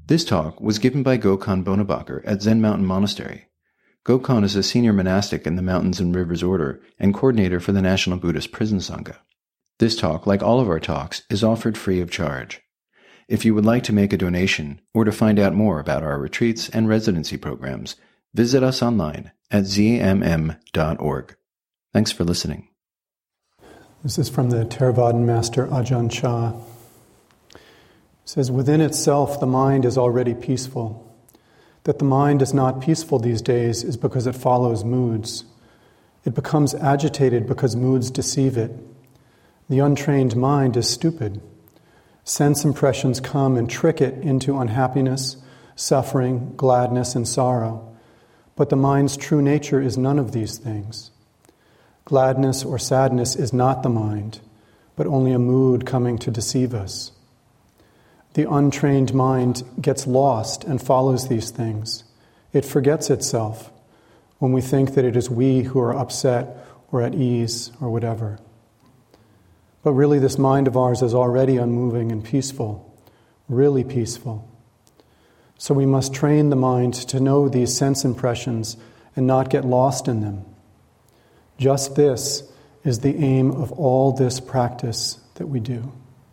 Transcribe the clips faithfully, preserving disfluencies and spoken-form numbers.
This talk was given by Gokhan Bonnebacher at Zen Mountain Monastery. Gokhan is a senior monastic in the Mountains and Rivers Order and coordinator for the National Buddhist Prison Sangha. This talk, like all of our talks, is offered free of charge. If you would like to make a donation or to find out more about our retreats and residency programs, visit us online at z m m dot org. Thanks for listening. This is from the Theravadan master Ajahn Chah. It says, within itself the mind is already peaceful. That the mind is not peaceful these days is because it follows moods. It becomes agitated because moods deceive it. The untrained mind is stupid. Sense impressions come and trick it into unhappiness, suffering, gladness, and sorrow. But the mind's true nature is none of these things. Gladness or sadness is not the mind, but only a mood coming to deceive us. The untrained mind gets lost and follows these things. It forgets itself when we think that it is we who are upset or at ease or whatever. But really this mind of ours is already unmoving and peaceful, really peaceful. So we must train the mind to know these sense impressions and not get lost in them. Just this is the aim of all this practice that we do.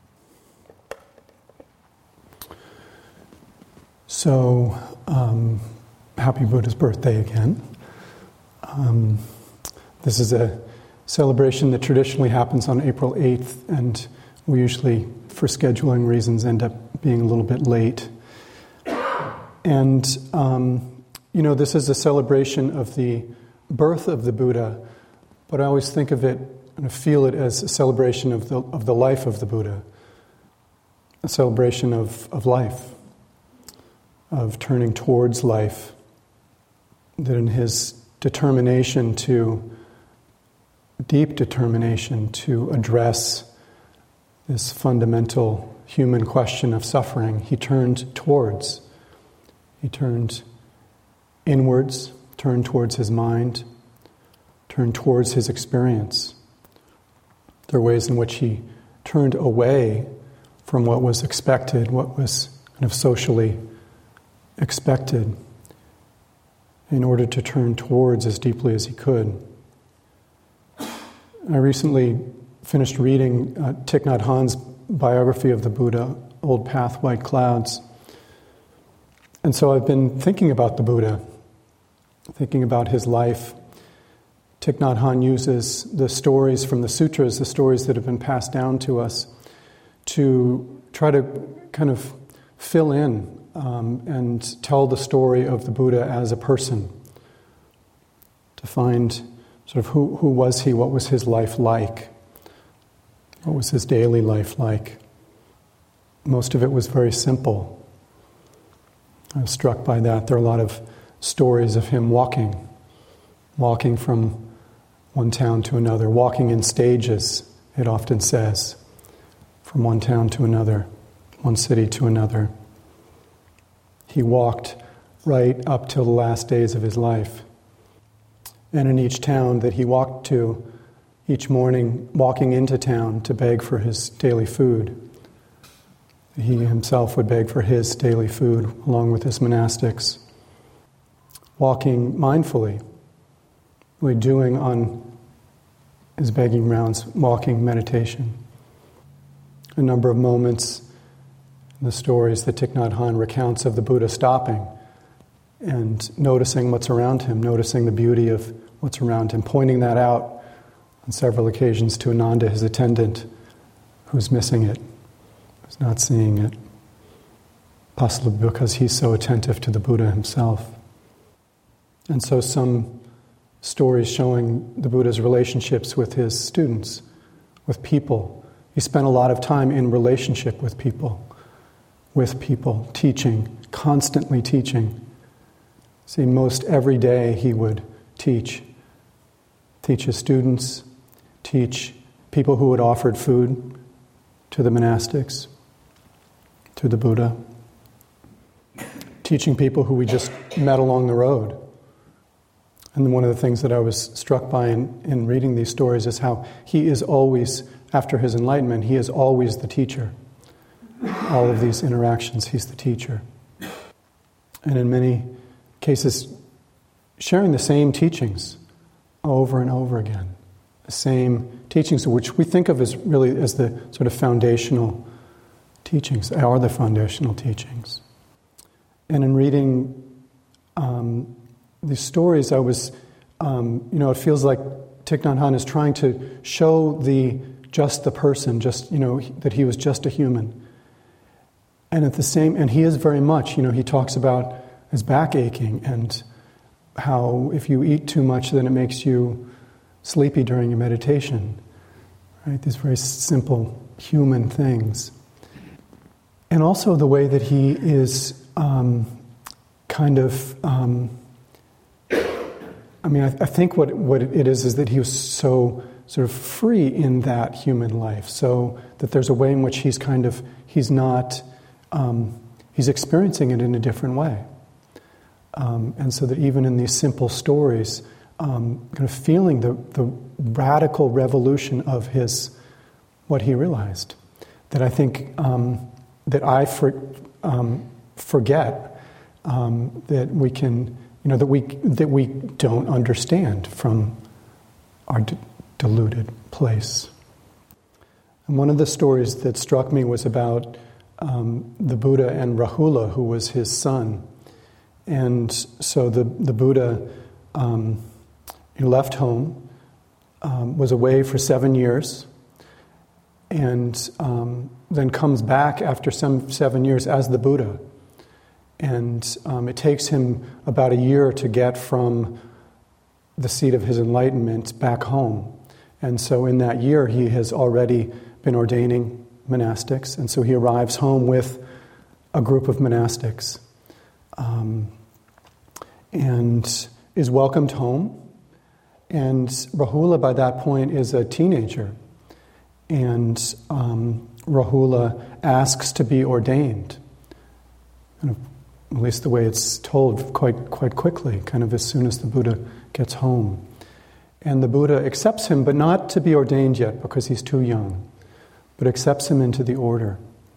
So, um, happy Buddha's birthday again. Um, this is a celebration that traditionally happens on April eighth, and we usually, for scheduling reasons, end up being a little bit late. And, um, you know, this is a celebration of the birth of the Buddha, but I always think of it and feel it as a celebration of the of the life of the Buddha, a celebration of, of life, of turning towards life, that in his determination to deep determination to address this fundamental human question of suffering, he turned towards. He turned inwards, turned towards his mind, turned towards his experience. There are ways in which he turned away from what was expected, what was kind of socially expected, in order to turn towards as deeply as he could. I recently finished reading uh, Thich Nhat Hanh's biography of the Buddha, Old Path, White Clouds. And so I've been thinking about the Buddha, thinking about his life. Thich Nhat Hanh uses the stories from the sutras, the stories that have been passed down to us, to try to kind of fill in um, and tell the story of the Buddha as a person, to find sort of who, who was he, what was his life like, what was his daily life like. Most of it was very simple. I was struck by that. There are a lot of stories of him walking, walking from one town to another, walking in stages, it often says, from one town to another, one city to another. He walked right up till the last days of his life. And in each town that he walked to, each morning walking into town to beg for his daily food, he himself would beg for his daily food along with his monastics, walking mindfully, really doing on his begging rounds, walking meditation. A number of moments in the stories that Thich Nhat Hanh recounts of the Buddha stopping and noticing what's around him, noticing the beauty of what's around him, pointing that out on several occasions to Ananda, his attendant, who's missing it, who's not seeing it, possibly because he's so attentive to the Buddha himself. And so some stories showing the Buddha's relationships with his students, with people. He spent a lot of time in relationship with people, with people, teaching, constantly teaching. See, most every day he would teach. Teach his students, teach people who had offered food to the monastics, to the Buddha. Teaching people who we just met along the road. And one of the things that I was struck by in, in reading these stories is how he is always, after his enlightenment, he is always the teacher. All of these interactions, he's the teacher. and in many cases sharing the same teachings over and over again. The same teachings, which we think of as really as the sort of foundational teachings, are the foundational teachings. And in reading um, these stories, I was, um, you know, it feels like Thich Nhat Hanh is trying to show the just the person, just, you know, that he was just a human. And at the same, and he is very much, you know, he talks about his back aching and how if you eat too much, then it makes you sleepy during your meditation, right? These very simple human things. And also the way that he is um, kind of, um, I mean, I, I think what, what it is is that he was so sort of free in that human life, so that there's a way in which he's kind of, he's not, um, he's experiencing it in a different way. Um, and so that even in these simple stories, um, kind of feeling the, the radical revolution of his, what he realized, that I think um, that I for, um, forget um, that we can, you know, that we that we don't understand from our d- deluded place. And one of the stories that struck me was about um, the Buddha and Rahula, who was his son. And so the, the Buddha um, he left home, um, was away for seven years, and um, then comes back after some seven years as the Buddha. And um, it takes him about a year to get from the seat of his enlightenment back home. And so in that year, he has already been ordaining monastics, and so he arrives home with a group of monastics. Um, and is welcomed home. And Rahula, by that point, is a teenager. And um, Rahula asks to be ordained, kind of, at least the way it's told, quite quite quickly, kind of as soon as the Buddha gets home. And the Buddha accepts him, but not to be ordained yet, because he's too young, but accepts him into the order.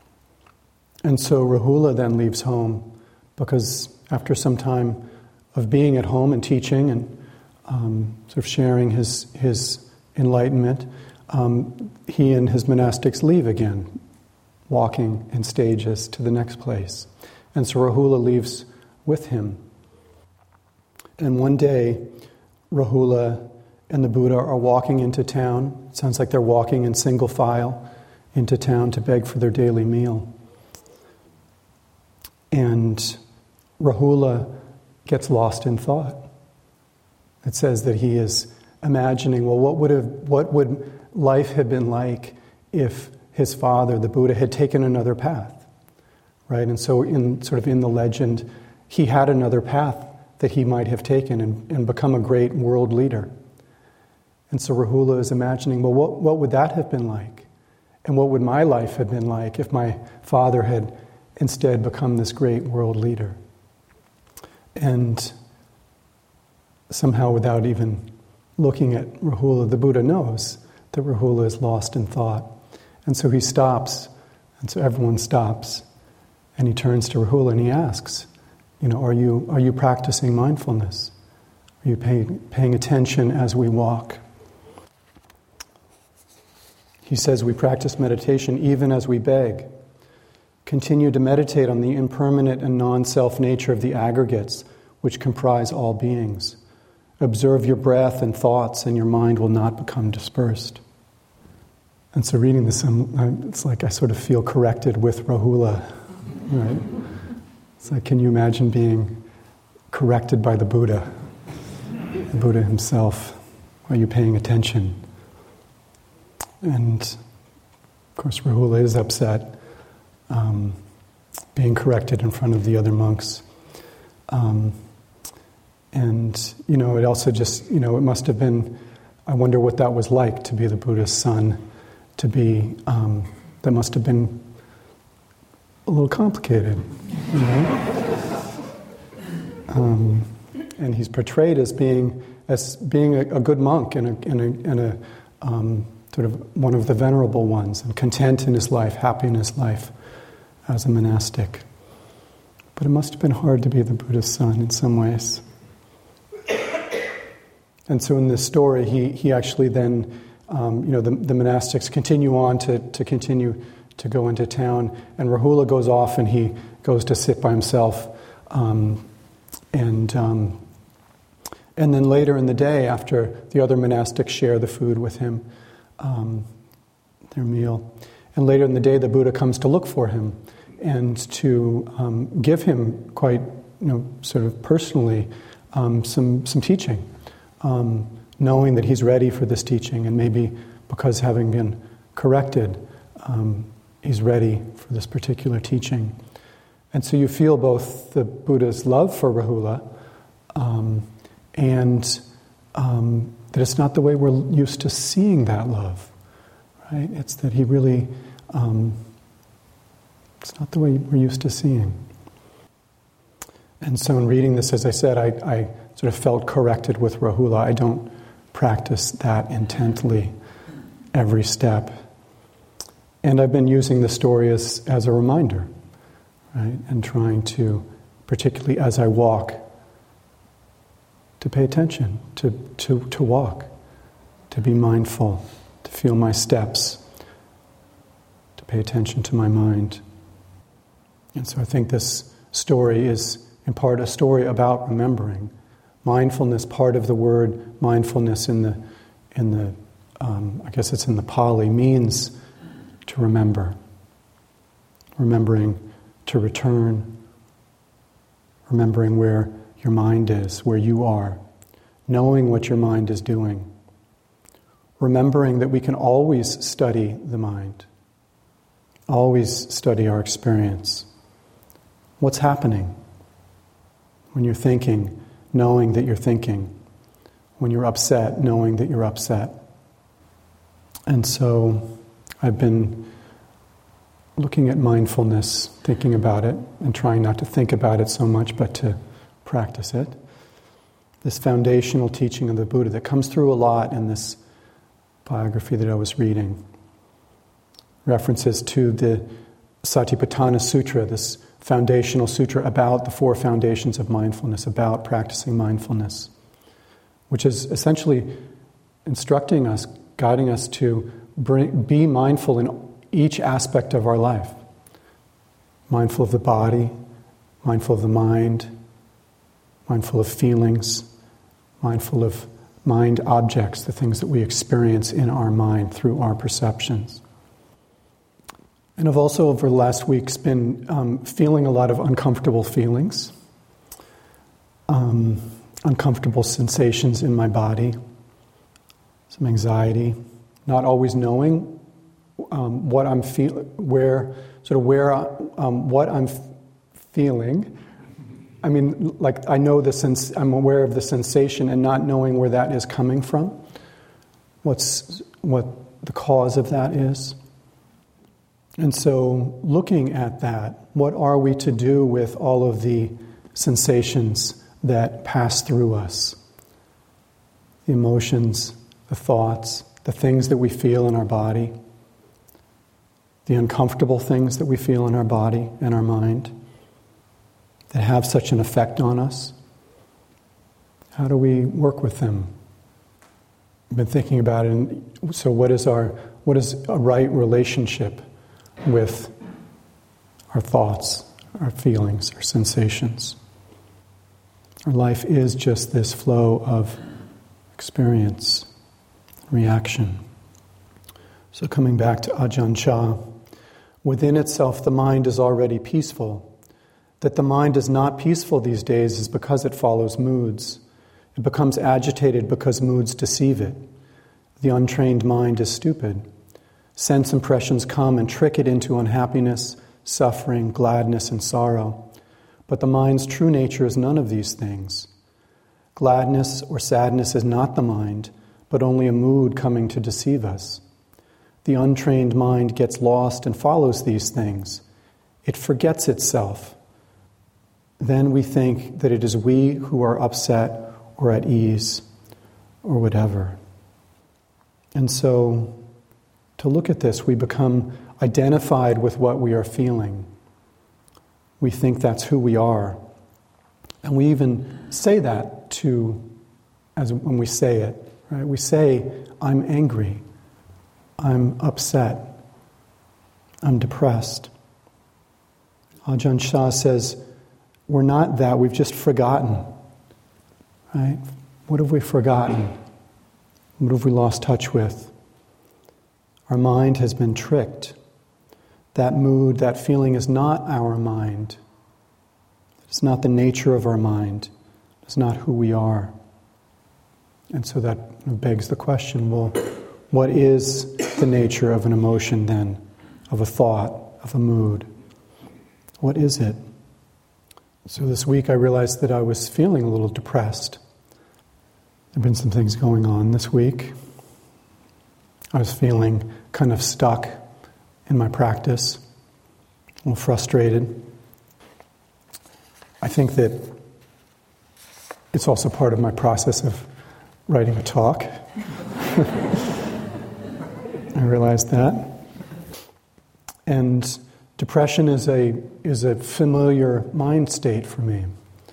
And so Rahula then leaves home, because after some time of being at home and teaching and um, sort of sharing his his enlightenment, um, he and his monastics leave again, walking in stages to the next place. And so Rahula leaves with him. And one day, Rahula and the Buddha are walking into town. It sounds like they're walking in single file into town to beg for their daily meal. And Rahula gets lost in thought. It says that he is imagining, well, what would have, what would life have been like if his father, the Buddha, had taken another path, right? And so, in sort of in the legend, he had another path that he might have taken and, and become a great world leader. And so Rahula is imagining, well, what, what would that have been like? And what would my life have been like if my father had instead become this great world leader? And somehow, without even looking at Rahula, the Buddha knows that Rahula is lost in thought. And so he stops, and so everyone stops, and he turns to Rahula and he asks, you know, are you are you practicing mindfulness? Are you paying, paying attention as we walk? He says we practice meditation even as we beg. Continue to meditate on the impermanent and non-self nature of the aggregates which comprise all beings. Observe your breath and thoughts, and your mind will not become dispersed. And so reading this, I'm, it's like I sort of feel corrected with Rahula, right? It's like, can you imagine being corrected by the Buddha, the Buddha himself? Are you paying attention? And of course, Rahula is upset, um, being corrected in front of the other monks. Um, and, you know, it also just, you know, it must have been, I wonder what that was like to be the Buddha's son, to be, um, that must have been a little complicated, you know? um, and he's portrayed as being as being a, a good monk and a, and a, and a um, sort of one of the venerable ones, and content in his life, happy in his life as a monastic. But it must have been hard to be the Buddha's son in some ways. And so in this story, he he actually then, um, you know, the, the monastics continue on to, to continue to go into town, and Rahula goes off and he goes to sit by himself. Um, and um, and then later in the day, after the other monastics share the food with him, um, their meal, and later in the day, the Buddha comes to look for him and to um, give him quite, you know, sort of personally um, some some teaching. Um, knowing that he's ready for this teaching, and maybe because having been corrected, um, he's ready for this particular teaching. And so you feel both the Buddha's love for Rahula um, and um, that it's not the way we're used to seeing that love, right? It's that he really, um, it's not the way we're used to seeing. And so in reading this, as I said, I, I sort of felt corrected with Rahula. I don't practice that intently every step. And I've been using the story as, as a reminder, right? And trying to, particularly as I walk, to pay attention, to, to, to walk, to be mindful, to feel my steps, to pay attention to my mind. And so I think this story is in part a story about remembering. Mindfulness, part of the word mindfulness in the, in the, um, I guess it's in the Pali, means to remember. Remembering to return. Remembering where your mind is, where you are. Knowing what your mind is doing. Remembering that we can always study the mind. Always study our experience. What's happening? When you're thinking, knowing that you're thinking. When you're upset, knowing that you're upset. And so I've been looking at mindfulness, thinking about it, and trying not to think about it so much, but to practice it. This foundational teaching of the Buddha that comes through a lot in this biography that I was reading. References to the Satipatthana Sutra, this foundational sutra about the four foundations of mindfulness, about practicing mindfulness, which is essentially instructing us, guiding us to bring, be mindful in each aspect of our life. Mindful of the body, mindful of the mind, mindful of feelings, mindful of mind objects, the things that we experience in our mind through our perceptions. And I've also, over the last weeks, been um, feeling a lot of uncomfortable feelings, um, uncomfortable sensations in my body, some anxiety, not always knowing um, what I'm feeling, where, sort of where, um, what I'm f- feeling. I mean, like I know the sense, I'm aware of the sensation, and not knowing where that is coming from, what's what the cause of that is. And so, looking at that, what are we to do with all of the sensations that pass through us? The emotions, the thoughts, the things that we feel in our body, the uncomfortable things that we feel in our body and our mind that have such an effect on us. How do we work with them? I've been thinking about it. And so, what is our what is a right relationship with our thoughts, our feelings, our sensations? Our life is just this flow of experience, reaction. So coming back to Ajahn Chah, within itself the mind is already peaceful. That the mind is not peaceful these days is because it follows moods. It becomes agitated because moods deceive it. The untrained mind is stupid. Sense impressions come and trick it into unhappiness, suffering, gladness, and sorrow. But the mind's true nature is none of these things. Gladness or sadness is not the mind, but only a mood coming to deceive us. The untrained mind gets lost and follows these things. It forgets itself. Then we think that it is we who are upset or at ease or whatever. And so, to look at this, we become identified with what we are feeling. We think that's who we are. And we even say that to, as when we say it, right? We say, I'm angry, I'm upset, I'm depressed. Ajahn Chah says, we're not that, we've just forgotten. Right? What have we forgotten? What have we lost touch with? Our mind has been tricked. That mood, that feeling is not our mind. It's not the nature of our mind. It's not who we are. And so that begs the question, well, what is the nature of an emotion then? Of a thought, of a mood? What is it? So this week I realized that I was feeling a little depressed. There have been some things going on this week. I was feeling kind of stuck in my practice, a little frustrated. I think that it's also part of my process of writing a talk. I realized that. And depression is a is a familiar mind state for me.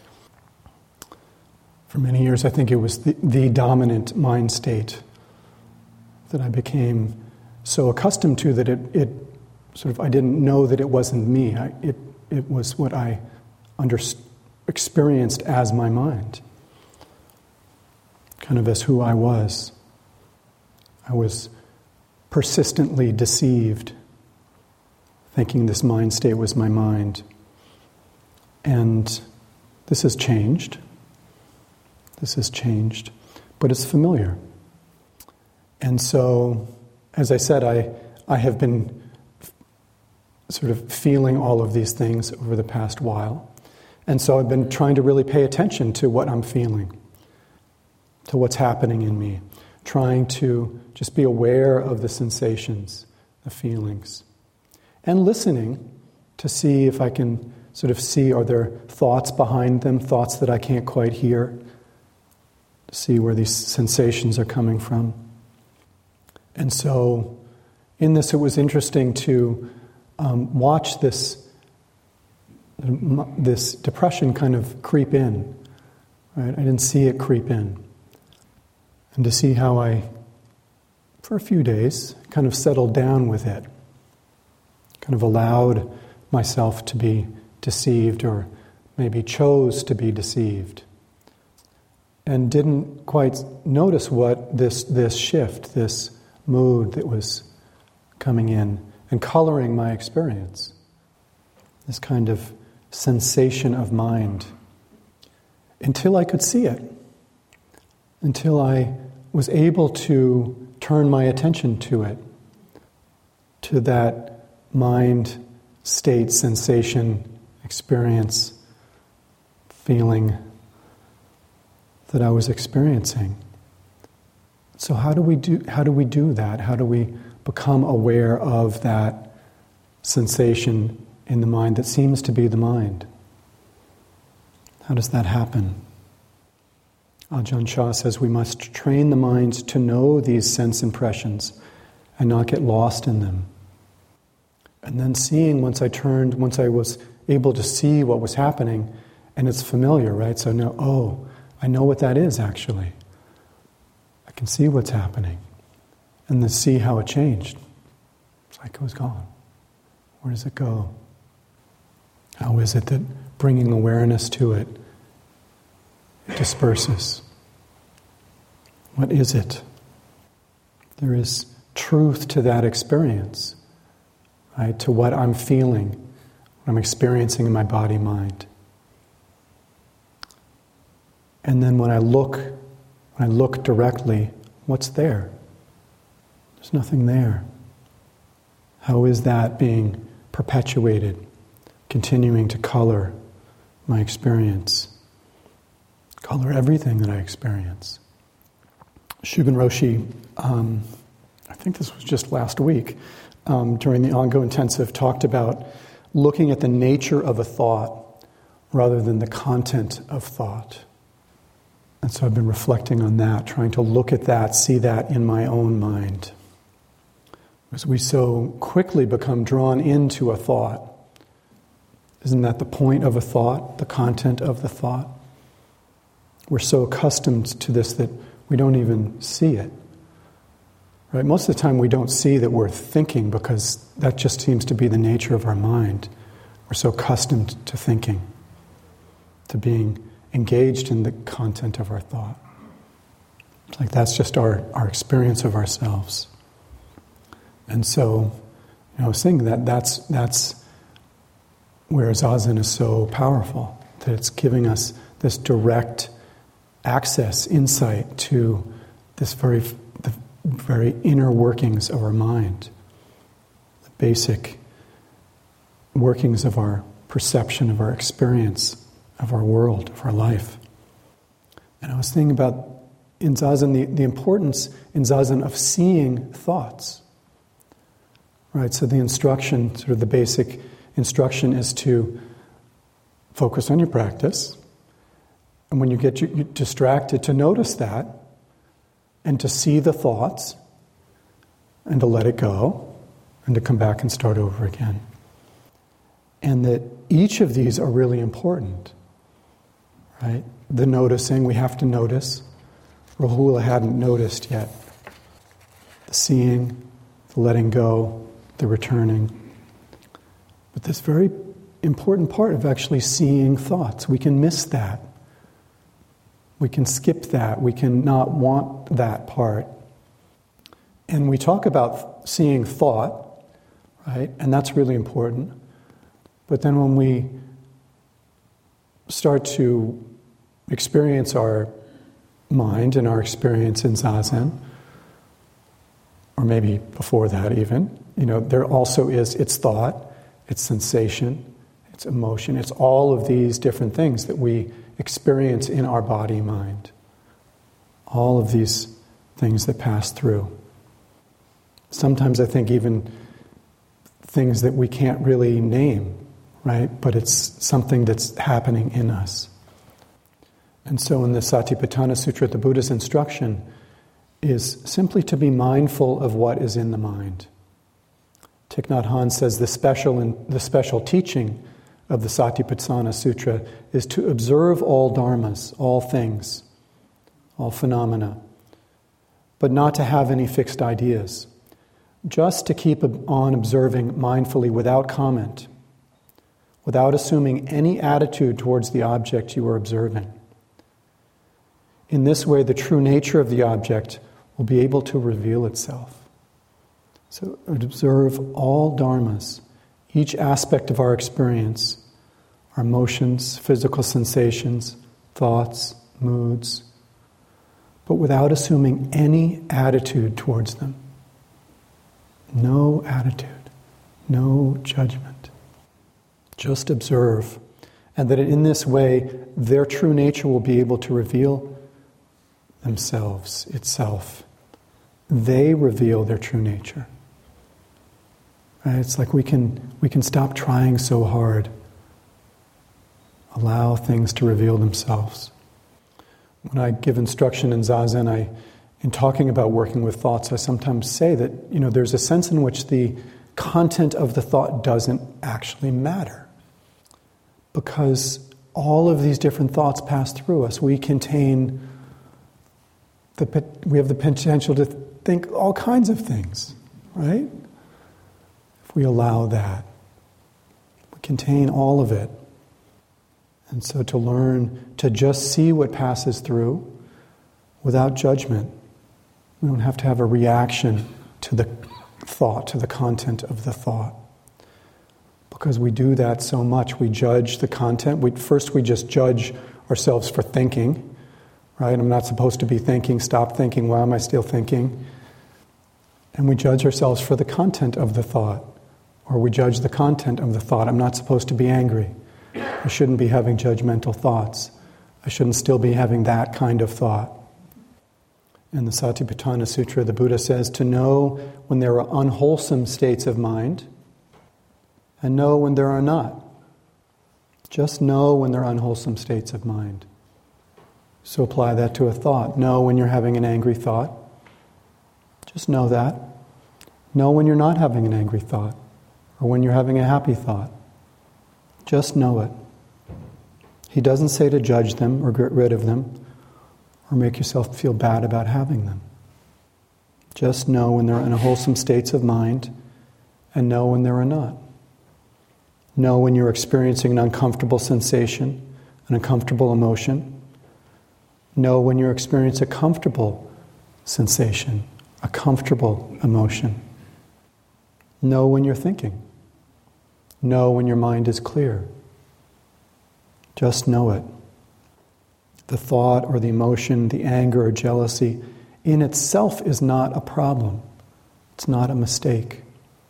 For many years, I think it was the, the dominant mind state that I became so accustomed to that it, it sort of I didn't know that it wasn't me. I, it it was what I under, experienced as my mind, kind of as who I was. I was persistently deceived, thinking this mind state was my mind. And this has changed. This has changed, but it's familiar. And so, as I said, I, I have been f- sort of feeling all of these things over the past while. And so I've been trying to really pay attention to what I'm feeling, to what's happening in me, trying to just be aware of the sensations, the feelings, and listening to see if I can sort of see, are there thoughts behind them, thoughts that I can't quite hear, to see where these sensations are coming from. And so in this, it was interesting to um, watch this this depression kind of creep in. Right? I didn't see it creep in. And to see how I, for a few days, kind of settled down with it, kind of allowed myself to be deceived, or maybe chose to be deceived, and didn't quite notice what this this shift, this mood that was coming in and coloring my experience, this kind of sensation of mind, until I could see it, until I was able to turn my attention to it, to that mind state, sensation, experience, feeling that I was experiencing. So how do we do how do we do that? How do we become aware of that sensation in the mind that seems to be the mind? How does that happen? Ajahn Chah says we must train the mind to know these sense impressions and not get lost in them. And then seeing, once I turned, once I was able to see what was happening, and it's familiar, right? So now, oh, I know what that is actually. I can see what's happening. And then see how it changed. It's like it was gone. Where does it go? How is it that bringing awareness to it, it disperses? What is it? There is truth to that experience, right? To what I'm feeling, what I'm experiencing in my body-mind. And then when I look, when I look directly, what's there? There's nothing there. How is that being perpetuated, continuing to color my experience, color everything that I experience? Shugen Roshi, um, I think this was just last week, um, during the Ango Intensive, talked about looking at the nature of a thought rather than the content of thought. And so I've been reflecting on that, trying to look at that, see that in my own mind. Because we so quickly become drawn into a thought, Isn't that the point of a thought, the content of the thought? We're so accustomed to this that we don't even see it. Right? Most of the time we don't see that we're thinking because that just seems to be the nature of our mind. We're so accustomed to thinking, to being engaged in the content of our thought. It's like that's just our, our experience of ourselves. And so, you know, I was saying that that's, that's where Zazen is so powerful, that it's giving us this direct access, insight to this very, the very inner workings of our mind, the basic workings of our perception, of our experience, of our world, of our life. And I was thinking about in Zazen, the, the importance in Zazen of seeing thoughts. Right, so the instruction, sort of the basic instruction is to focus on your practice. And when you get you, you distracted, to notice that and to see the thoughts and to let it go and to come back and start over again. And that each of these are really important. Right? The noticing, we have to notice. Rahula hadn't noticed yet. The seeing, the letting go, the returning. But this very important part of actually seeing thoughts, we can miss that. We can skip that. We can not want that part. And we talk about seeing thought, right? And that's really important. But then when we start to experience our mind and our experience in Zazen, or maybe before that even, you know, there also is its thought, its sensation, its emotion. It's all of these different things that we experience in our body-mind. All of these things that pass through. Sometimes I think even things that we can't really name, right? But it's something that's happening in us. And so in the Satipatthana Sutra, the Buddha's instruction is simply to be mindful of what is in the mind. Thich Nhat Hanh says the special in, the special teaching of the Satipatthana Sutra is to observe all dharmas, all things, all phenomena, but not to have any fixed ideas, just to keep on observing mindfully without comment, without assuming any attitude towards the object you are observing. In this way, the true nature of the object will be able to reveal itself. So observe all dharmas, each aspect of our experience, our emotions, physical sensations, thoughts, moods, but without assuming any attitude towards them. No attitude, no judgment. Just observe, and that in this way, their true nature will be able to reveal themselves, itself. They reveal their true nature. Right? It's like we can we can stop trying so hard. Allow things to reveal themselves. When I give instruction in Zazen, I, in talking about working with thoughts, I sometimes say that, you know, there's a sense in which the content of the thought doesn't actually matter. Because all of these different thoughts pass through us. We contain the we have the potential to think all kinds of things, right? If we allow that, we contain all of it. And so to learn to just see what passes through without judgment. We don't have to have a reaction to the thought, to the content of the thought. Because we do that so much. We judge the content. We, first we just judge ourselves for thinking, right? I'm not supposed to be thinking. Stop thinking. Why am I still thinking? And we judge ourselves for the content of the thought. Or we judge the content of the thought. I'm not supposed to be angry. I shouldn't be having judgmental thoughts. I shouldn't still be having that kind of thought. In the Satipatthana Sutra, the Buddha says to know when there are unwholesome states of mind and know when there are not. Just know when there are unwholesome states of mind. So apply that to a thought. Know when you're having an angry thought. Just know that. Know when you're not having an angry thought or when you're having a happy thought. Just know it. He doesn't say to judge them or get rid of them or make yourself feel bad about having them. Just know when they're in wholesome states of mind and know when there are not. Know when you're experiencing an uncomfortable sensation, an uncomfortable emotion. Know when you're experiencing a comfortable sensation, a comfortable emotion. Know when you're thinking. Know when your mind is clear. Just know it. The thought or the emotion, the anger or jealousy in itself is not a problem. It's not a mistake.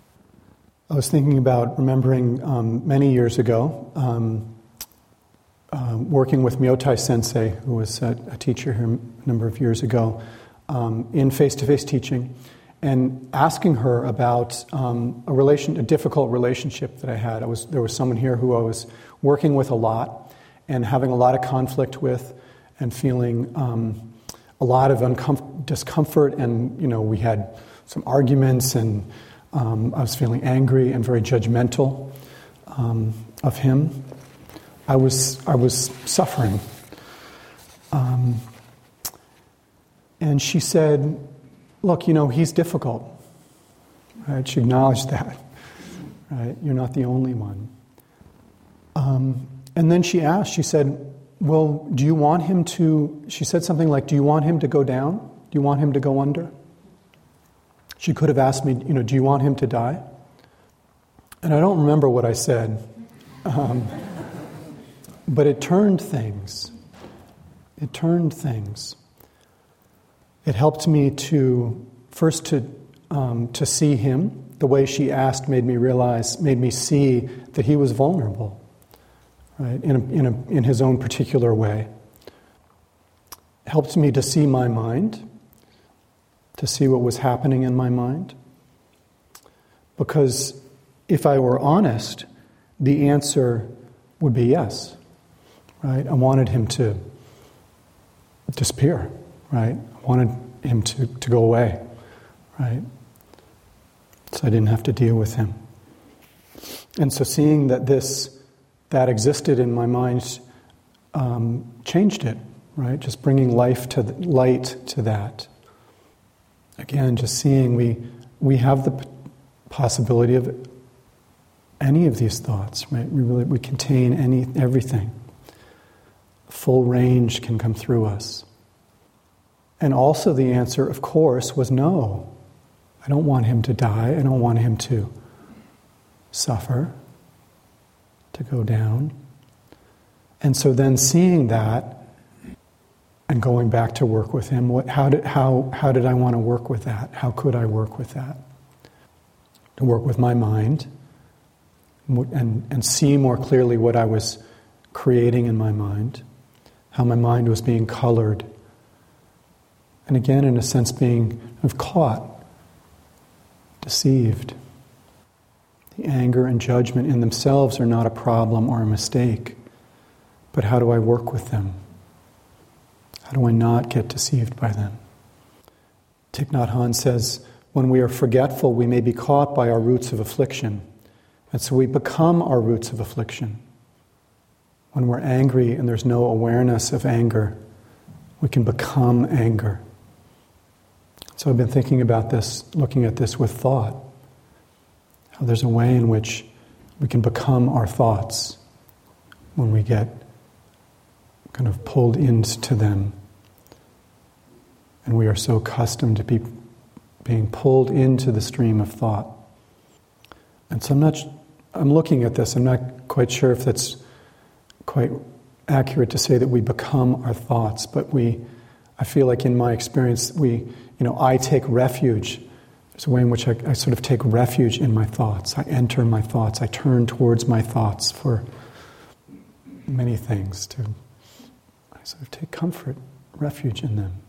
I was thinking about remembering um, many years ago, um, uh, working with Myotai Sensei, who was a, a teacher here a number of years ago, um, in face-to-face teaching, and asking her about um, a relation, a difficult relationship that I had. I was there was someone here who I was working with a lot and having a lot of conflict with, and feeling um, a lot of uncomfort, discomfort, and you know we had some arguments, and um, I was feeling angry and very judgmental um, of him. I was I was suffering, um, and she said, "Look, you know he's difficult." Right? She acknowledged that. Right? You're not the only one. Um, and then she asked. She said, well, do you want him to, she said something like, do you want him to go down? Do you want him to go under? She could have asked me, you know, do you want him to die? And I don't remember what I said. Um, but it turned things. It turned things. It helped me to, first to, um, to see him. The way she asked made me realize, made me see that he was vulnerable. Right, in, a, in, a, in his own particular way. Helped me to see my mind, to see what was happening in my mind. Because if I were honest, the answer would be yes. Right? I wanted him to disappear. Right? I wanted him to, to go away. Right? So I didn't have to deal with him. And so seeing that this that existed in my mind um, changed it, right? Just bringing life to the, light to that. Again, just seeing we we have the p- possibility of any of these thoughts, right? We really we contain any everything. Full range can come through us. And also the answer, of course, was no. I don't want him to die. I don't want him to suffer, to go down. And so then seeing that and going back to work with him, what, how did how how did I want to work with that? How could I work with that? To work with my mind and, and see more clearly what I was creating in my mind, how my mind was being colored. And again, in a sense, being kind of caught, deceived. The anger and judgment in themselves are not a problem or a mistake, but how do I work with them? How do I not get deceived by them? Thich Nhat Hanh says, when we are forgetful, we may be caught by our roots of affliction, and so we become our roots of affliction. When we're angry and there's no awareness of anger, we can become anger. So I've been thinking about this, looking at this with thought. How there's a way in which we can become our thoughts when we get kind of pulled into them. And we are so accustomed to be being pulled into the stream of thought. And so I'm not, I'm looking at this, I'm not quite sure if that's quite accurate to say that we become our thoughts, but we, I feel like in my experience, we, you know, I take refuge. There's a way in which I, I sort of take refuge in my thoughts. I enter my thoughts. I turn towards my thoughts for many things. To I sort of take comfort, refuge in them.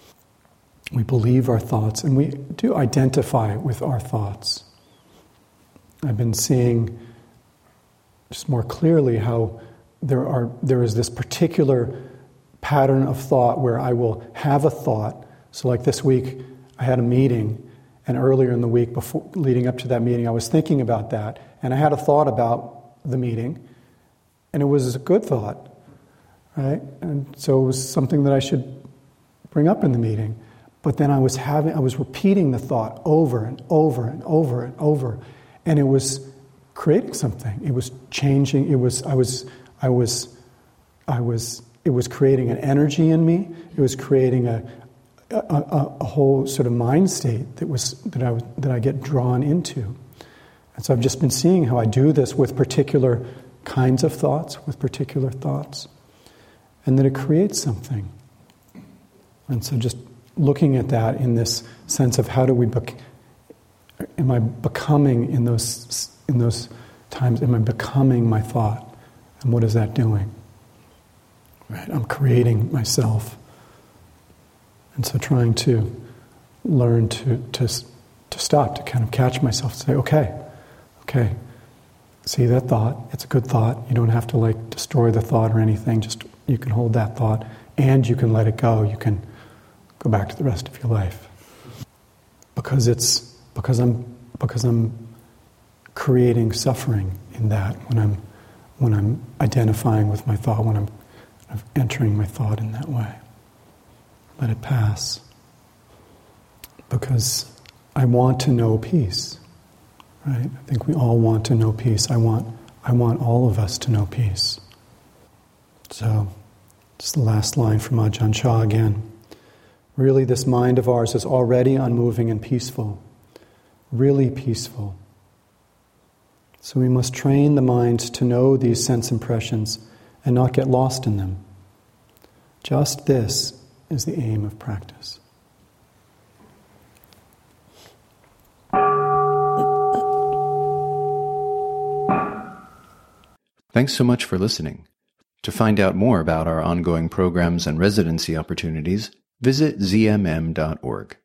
We believe our thoughts, and we do identify with our thoughts. I've been seeing just more clearly how there are there is this particular pattern of thought where I will have a thought. So like this week, I had a meeting. And earlier in the week, before leading up to that meeting, I was thinking about that, and I had a thought about the meeting, And it was a good thought, right? And so it was something that I should bring up in the meeting. But then I was having, I was repeating the thought over and over and over and over, and it was creating something. It was changing. It was, I was, I was, I was, it was creating an energy in me. It was creating a, a, a, a whole sort of mind state that was, that I, that I get drawn into. And so I've just been seeing how I do this with particular kinds of thoughts, with particular thoughts, and that it creates something. And so just looking at that in this sense of how do we, bec- am I becoming in those in those times, am I becoming my thought? And what is that doing? Right, I'm creating myself. And so trying to learn to, to, to stop, to kind of catch myself, say, okay, okay, see that thought, it's a good thought. You don't have to like destroy the thought or anything, just you can hold that thought and you can let it go. You can go back to the rest of your life. Because it's because I'm because I'm creating suffering in that when I'm when I'm identifying with my thought, when I'm kind of entering my thought in that way. Let it pass. Because I want to know peace. Right? I think we all want to know peace. I want I want all of us to know peace. So just the last line from Ajahn Chah again. Really, this mind of ours is already unmoving and peaceful, really peaceful. So we must train the mind to know these sense impressions and not get lost in them. Just this is the aim of practice. Thanks so much for listening. To find out more about our ongoing programs and residency opportunities, visit z m m dot org.